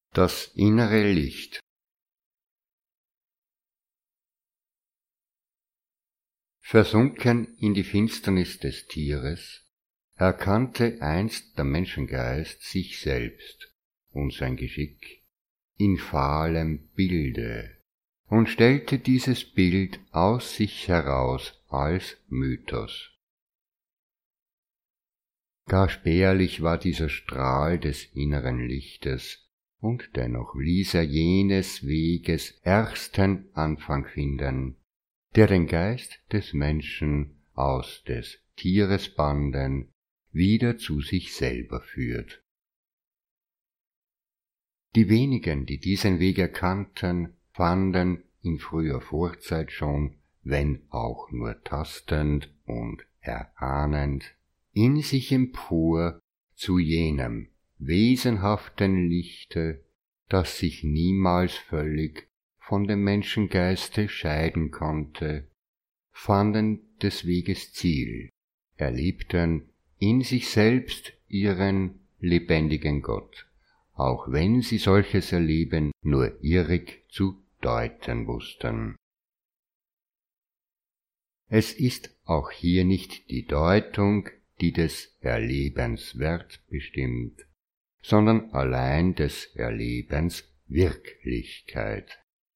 Das innere Licht. Versunken in die Finsternis des Tieres, erkannte einst der Menschengeist sich selbst und sein Geschick in fahlem Bilde und stellte dieses Bild aus sich heraus als Mythos. Gar spärlich war dieser Strahl des inneren Lichtes, und dennoch ließ er jenes Weges ersten Anfang finden, der den Geist des Menschen aus des Tieres Banden wieder zu sich selber führt. Die wenigen, die diesen Weg erkannten, fanden in früher Vorzeit schon, wenn auch nur tastend und erahnend, in sich empor zu jenem wesenhaften Lichte, das sich niemals völlig von dem Menschengeiste scheiden konnte, fanden des Weges Ziel, erlebten in sich selbst ihren lebendigen Gott, auch wenn sie solches Erleben nur irrig zu deuten wussten. Es ist auch hier nicht die Deutung, die des Erlebens Wert bestimmt, sondern allein des Erlebens Wirklichkeit.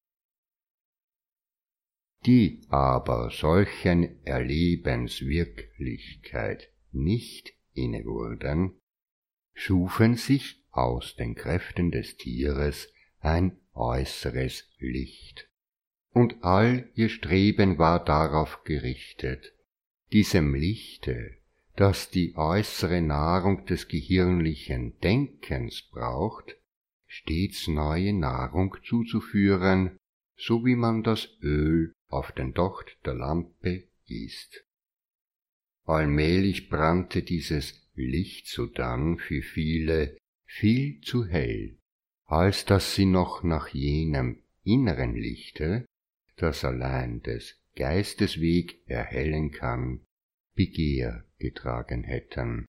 Die aber solchen Erlebens Wirklichkeit nicht innewurden, schufen sich aus den Kräften des Tieres ein äußeres Licht, und all ihr Streben war darauf gerichtet, diesem Lichte, das die äußere Nahrung des gehirnlichen Denkens braucht, stets neue Nahrung zuzuführen, so wie man das Öl auf den Docht der Lampe gießt. Allmählich brannte dieses Licht sodann für viele viel zu hell, als dass sie noch nach jenem inneren Lichte, das allein des Geistes Weg erhellen kann, Begehr getragen hätten.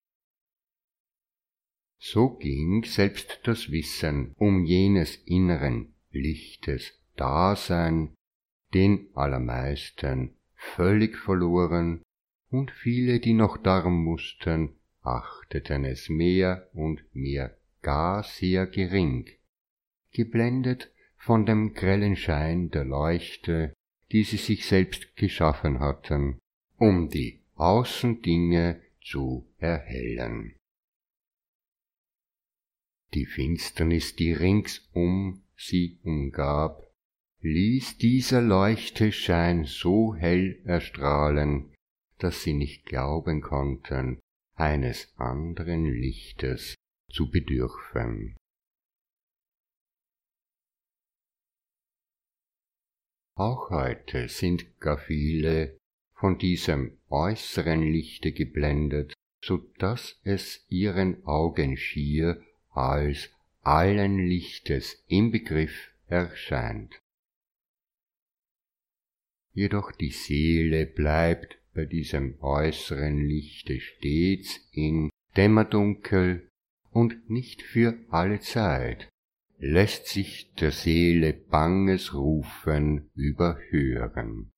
So ging selbst das Wissen um jenes inneren Lichtes Dasein den allermeisten völlig verloren, und viele, die noch darum mussten, achteten es mehr und mehr gar sehr gering, geblendet von dem grellen Schein der Leuchte, die sie sich selbst geschaffen hatten, um die Außendinge zu erhellen. Die Finsternis, die ringsum sie umgab, ließ dieser Leuchteschein so hell erstrahlen, dass sie nicht glauben konnten, eines anderen Lichtes zu bedürfen. Auch heute sind gar viele von diesem äußeren Lichte geblendet, so daß es ihren Augen schier als allen Lichtes im Begriff erscheint. Jedoch die Seele bleibt bei diesem äußeren Lichte stets in Dämmerdunkel, und nicht für alle Zeit lässt sich der Seele banges Rufen überhören.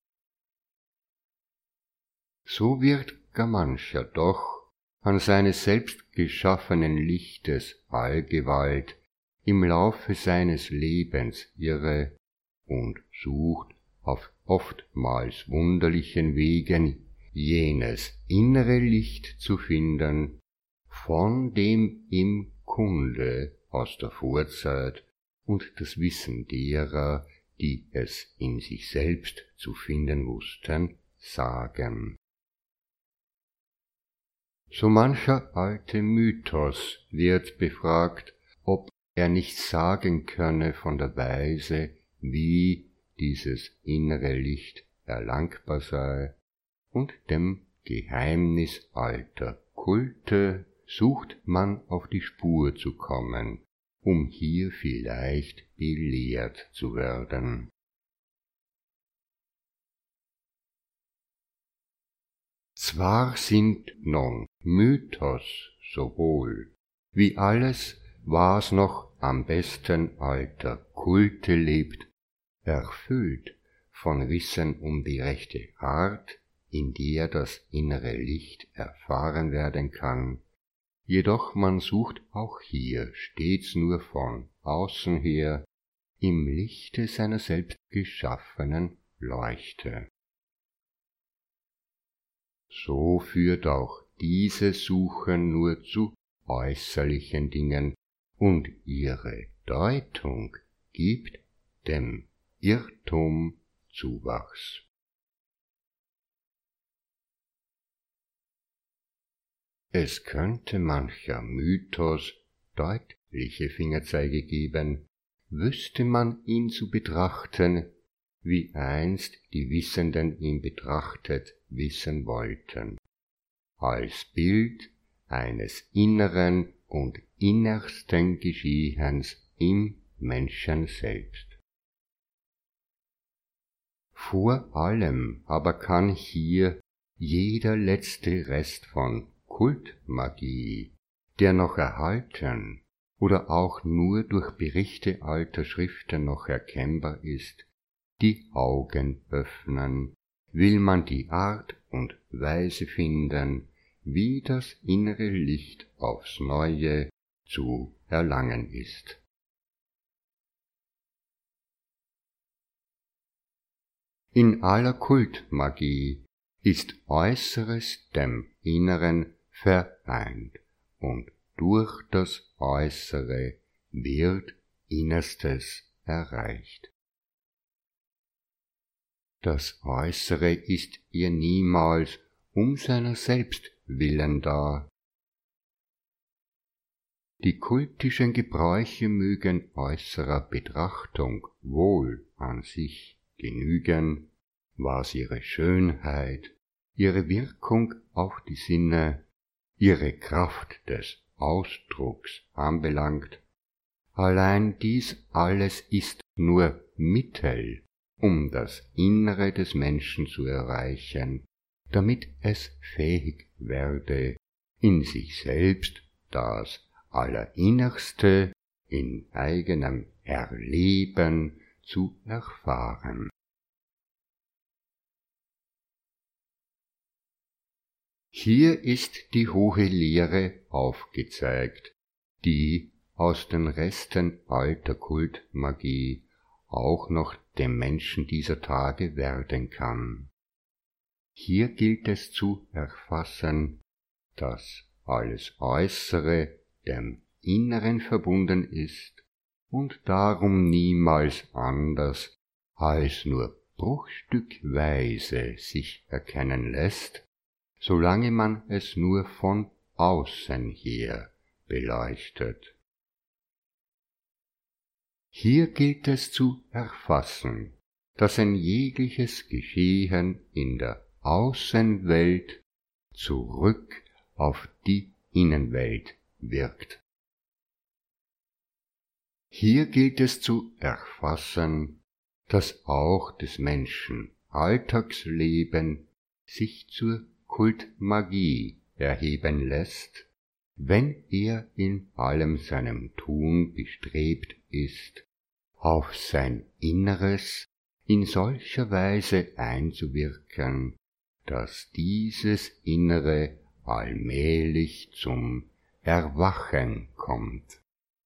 So wird gar mancher doch an seines selbst geschaffenen Lichtes Allgewalt im Laufe seines Lebens irre und sucht auf oftmals wunderlichen Wegen jenes innere Licht zu finden, von dem ihm Kunde aus der Vorzeit und das Wissen derer, die es in sich selbst zu finden wussten, sagen. So mancher alte Mythos wird befragt, ob er nicht sagen könne von der Weise, wie dieses innere Licht erlangbar sei, und dem Geheimnis alter Kulte sucht man auf die Spur zu kommen, um hier vielleicht belehrt zu werden. Zwar sind nun Mythos sowohl wie alles, was noch am besten alter Kulte lebt, erfüllt von Wissen um die rechte Art, in der das innere Licht erfahren werden kann, jedoch man sucht auch hier stets nur von außen her im Lichte seiner selbst geschaffenen Leuchte. So führt auch diese Suche nur zu äußerlichen Dingen und ihre Deutung gibt dem Irrtum Zuwachs. Es könnte mancher Mythos deutliche Fingerzeige geben, wüsste man ihn zu betrachten, wie einst die Wissenden ihn betrachtet wissen wollten, als Bild eines inneren und innersten Geschehens im Menschen selbst. Vor allem aber kann hier jeder letzte Rest von Kultmagie, der noch erhalten oder auch nur durch Berichte alter Schriften noch erkennbar ist, die Augen öffnen, will man die Art und Weise finden, wie das innere Licht aufs Neue zu erlangen ist. In aller Kultmagie ist Äußeres dem Inneren vereint und durch das Äußere wird Innerstes erreicht. Das Äußere ist ihr niemals um seiner selbst willen da. Die kultischen Gebräuche mögen äußerer Betrachtung wohl an sich genügen, was ihre Schönheit, ihre Wirkung auf die Sinne, ihre Kraft des Ausdrucks anbelangt. Allein dies alles ist nur Mittel, um das Innere des Menschen zu erreichen, damit es fähig werde, in sich selbst das Allerinnerste in eigenem Erleben zu erfahren. Hier ist die hohe Lehre aufgezeigt, die aus den Resten alter Kultmagie auch noch dem Menschen dieser Tage werden kann. Hier gilt es zu erfassen, dass alles Äußere dem Inneren verbunden ist und darum niemals anders als nur bruchstückweise sich erkennen lässt, solange man es nur von außen her beleuchtet. Hier gilt es zu erfassen, dass ein jegliches Geschehen in der Außenwelt zurück auf die Innenwelt wirkt. Hier gilt es zu erfassen, dass auch des Menschen Alltagsleben sich zur Kultmagie erheben lässt, wenn er in allem seinem Tun bestrebt ist, auf sein Inneres in solcher Weise einzuwirken, dass dieses Innere allmählich zum Erwachen kommt.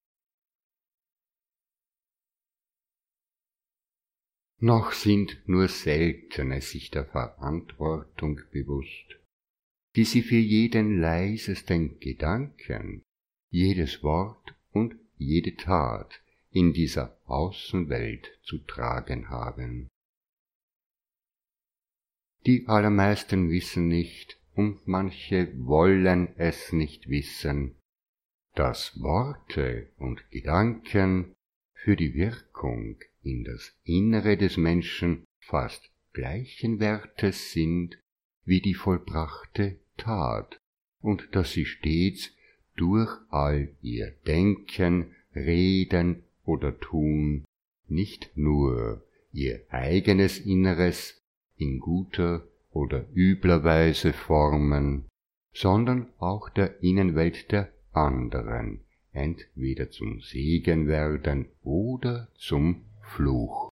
Noch sind nur Seltene sich der Verantwortung bewusst, die sie für jeden leisesten Gedanken, jedes Wort und jede Tat in dieser Außenwelt zu tragen haben. Die allermeisten wissen nicht, und manche wollen es nicht wissen, dass Worte und Gedanken für die Wirkung in das Innere des Menschen fast gleichen Wertes sind wie die vollbrachte Tat, und dass sie stets durch all ihr Denken, Reden oder Tun nicht nur ihr eigenes Inneres in guter oder übler Weise formen, sondern auch der Innenwelt der anderen entweder zum Segen werden oder zum Fluch.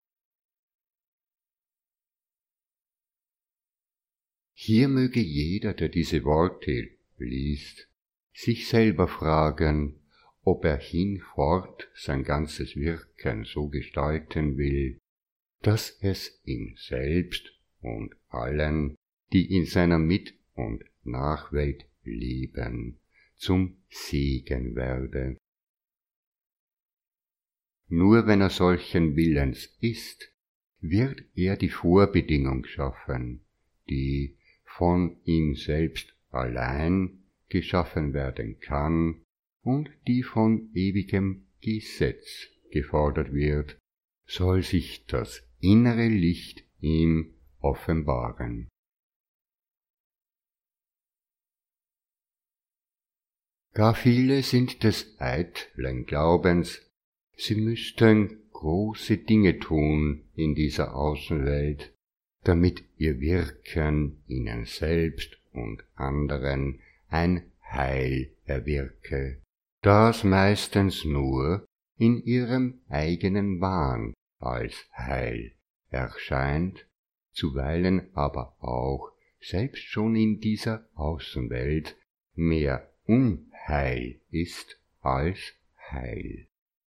Hier möge jeder, der diese Worte liest, sich selber fragen, ob er hinfort sein ganzes Wirken so gestalten will, dass es ihm selbst und allen, die in seiner Mit- und Nachwelt leben, zum Segen werde. Nur wenn er solchen Willens ist, wird er die Vorbedingung schaffen, die von ihm selbst allein geschaffen werden kann und die von ewigem Gesetz gefordert wird, soll sich das innere Licht ihm offenbaren. Gar viele sind des eitlen Glaubens, sie müssten große Dinge tun in dieser Außenwelt, damit ihr Wirken ihnen selbst und anderen ein Heil erwirke, das meistens nur in ihrem eigenen Wahn als Heil erscheint, zuweilen aber auch selbst schon in dieser Außenwelt mehr Unheil ist als Heil.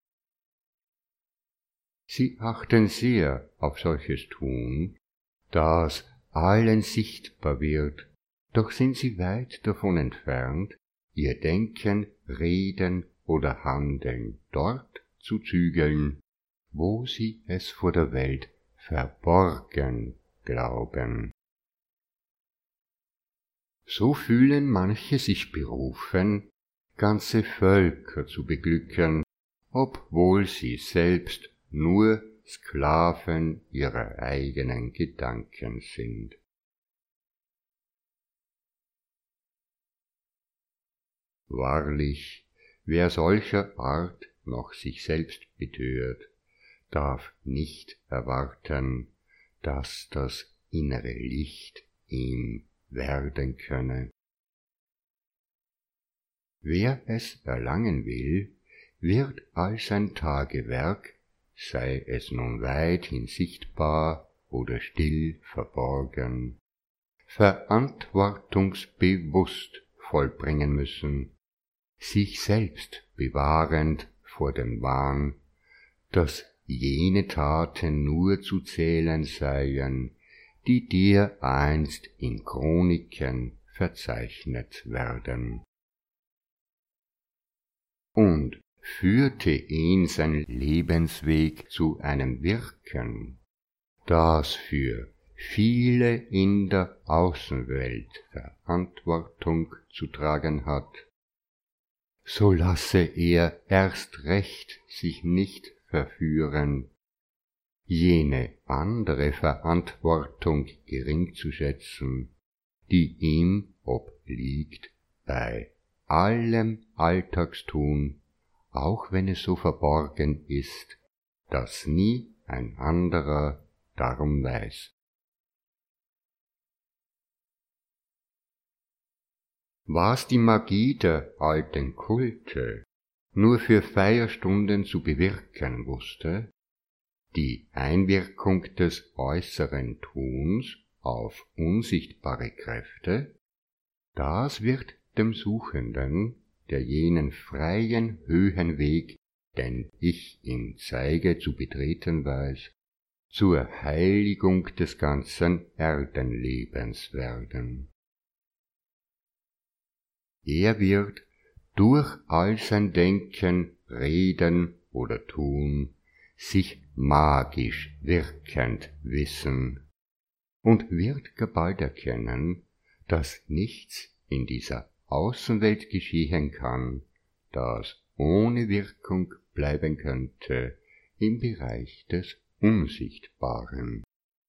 Sie achten sehr auf solches Tun, das allen sichtbar wird, doch sind sie weit davon entfernt, ihr Denken, Reden oder Handeln dort zu zügeln, wo sie es vor der Welt verborgen glauben. So fühlen manche sich berufen, ganze Völker zu beglücken, obwohl sie selbst nur Sklaven ihrer eigenen Gedanken sind. Wahrlich, wer solcher Art noch sich selbst betört, darf nicht erwarten, dass das innere Licht ihm werden könne. Wer es erlangen will, wird all sein Tagewerk, sei es nun weithin sichtbar oder still verborgen, verantwortungsbewusst vollbringen müssen, sich selbst bewahrend vor dem Wahn, dass jene Taten nur zu zählen seien, die dir einst in Chroniken verzeichnet werden. Und führte ihn sein Lebensweg zu einem Wirken, das für viele in der Außenwelt Verantwortung zu tragen hat, so lasse er erst recht sich nicht verführen, jene andere Verantwortung gering zu schätzen, die ihm obliegt bei allem Alltagstun, auch wenn es so verborgen ist, dass nie ein anderer darum weiß. Was die Magie der alten Kulte nur für Feierstunden zu bewirken wusste, die Einwirkung des äußeren Tuns auf unsichtbare Kräfte, das wird dem Suchenden, der jenen freien Höhenweg, den ich ihm zeige, zu betreten weiß, zur Heiligung des ganzen Erdenlebens werden. Er wird durch all sein Denken, Reden oder Tun sich magisch wirkend wissen und wird gar bald erkennen, dass nichts in dieser Außenwelt geschehen kann, das ohne Wirkung bleiben könnte im Bereich des Unsichtbaren.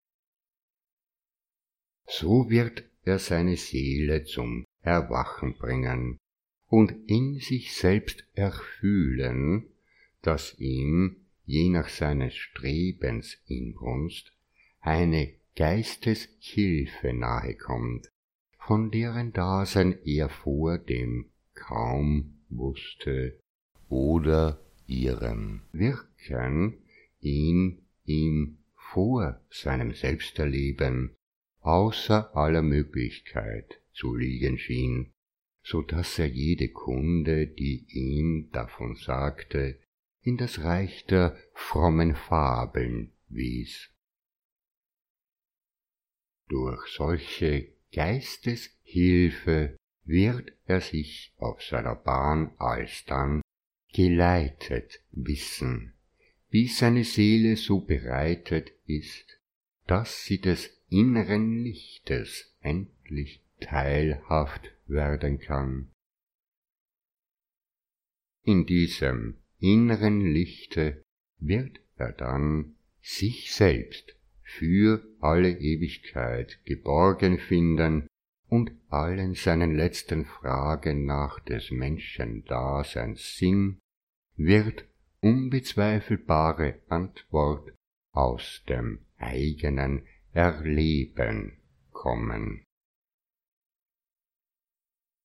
So wird er seine Seele zum Erwachen bringen und in sich selbst erfühlen, dass ihm, je nach seines Strebens Inbrunst, eine Geisteshilfe nahe kommt, von deren Dasein er vordem kaum wusste oder ihrem Wirken ihn ihm vor seinem Selbsterleben außer aller Möglichkeit zu liegen schien, so daß er jede Kunde, die ihm davon sagte, in das Reich der frommen Fabeln wies. Durch solche Geisteshilfe wird er sich auf seiner Bahn alsdann geleitet wissen, bis seine Seele so bereitet ist, dass sie des inneren Lichtes endlich teilhaft werden kann. In diesem inneren Lichte wird er dann sich selbst für alle Ewigkeit geborgen finden und allen seinen letzten Fragen nach des Menschendaseins Sinn wird unbezweifelbare Antwort aus dem eigenen Erleben kommen.